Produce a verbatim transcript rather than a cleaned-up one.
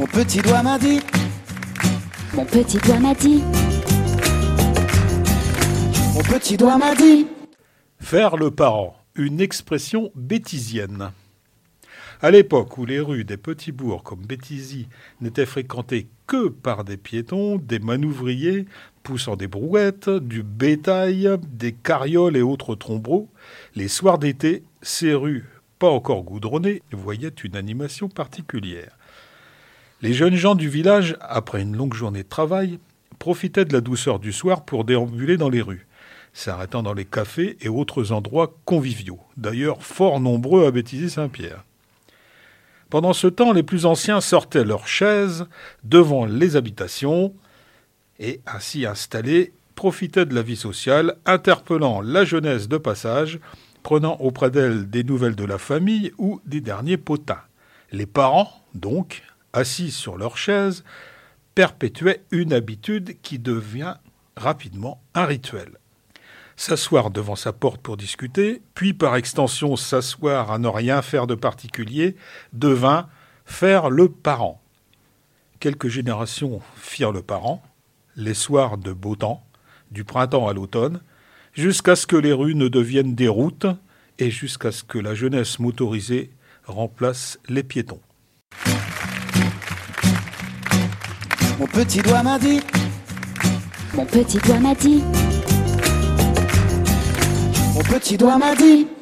Mon petit doigt m'a dit, Mon petit doigt m'a dit, mon petit doigt m'a dit. Faire le parent, une expression bétisienne. À l'époque où les rues des petits bourgs comme Béthisy n'étaient fréquentées que par des piétons, des manouvriers poussant des brouettes, du bétail, des carrioles et autres trombereaux, les soirs d'été, ces rues, pas encore goudronnées, voyaient une animation particulière. Les jeunes gens du village, après une longue journée de travail, profitaient de la douceur du soir pour déambuler dans les rues, s'arrêtant dans les cafés et autres endroits conviviaux, d'ailleurs fort nombreux à Béthisy-Saint-Pierre. Pendant ce temps, les plus anciens sortaient leurs chaises devant les habitations et, ainsi installés, profitaient de la vie sociale, interpellant la jeunesse de passage, prenant auprès d'elle des nouvelles de la famille ou des derniers potins. Les parents, donc, assis sur leurs chaises, perpétuaient une habitude qui devient rapidement un rituel. S'asseoir devant sa porte pour discuter, puis par extension s'asseoir à ne rien faire de particulier, devint faire le parent. Quelques générations firent le parent, les soirs de beau temps, du printemps à l'automne, jusqu'à ce que les rues ne deviennent des routes et jusqu'à ce que la jeunesse motorisée remplace les piétons. Mon petit doigt m'a dit, mon petit doigt m'a dit, mon petit doigt m'a dit.